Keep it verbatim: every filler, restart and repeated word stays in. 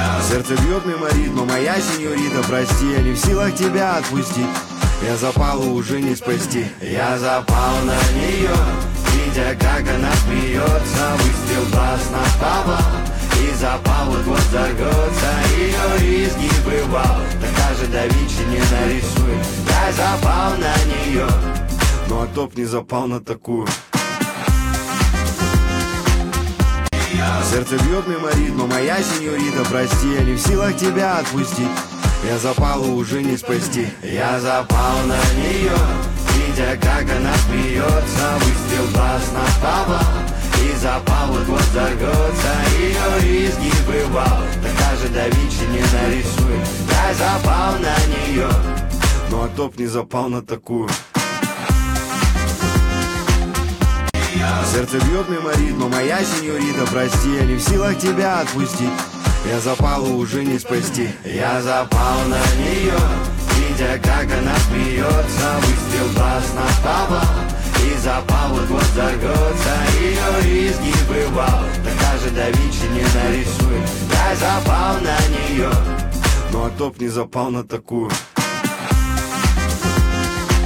Сердце бьет мимо ритма, моя сеньорита, прости, я не в силах тебя отпустить. Я запала уже не спасти. Я запал на нее, видя, как она смеется. Выстрел глаз на Павла, и запал вот-вот взорвется. Ее изгибывал, так даже да Винчи не нарисует. Я запал на нее, ну а топ не запал на такую. Сердце бьет мимо ритма, моя сеньорита, прости, я не в силах тебя отпустить. Я запала уже не спасти. Я запал на нее, видя, как она смеется. Выстрел глаз на Павла, и запал вот-вот взорвется. Ее изгибывал, так даже да Винчи не нарисует. Я запал на нее, ну а топ не запал на такую. Сердце бьет мимо ритма, моя сеньорита, прости, я не в силах тебя отпустить. Я запала уже не спасти. Я запал на нее, видя, как она смеется. Выстрел глаз на Павла, и запал вот-вот взорвется. Ее изгибывал, так даже да Винчи не нарисует. Я запал на нее, ну а топ не запал на такую.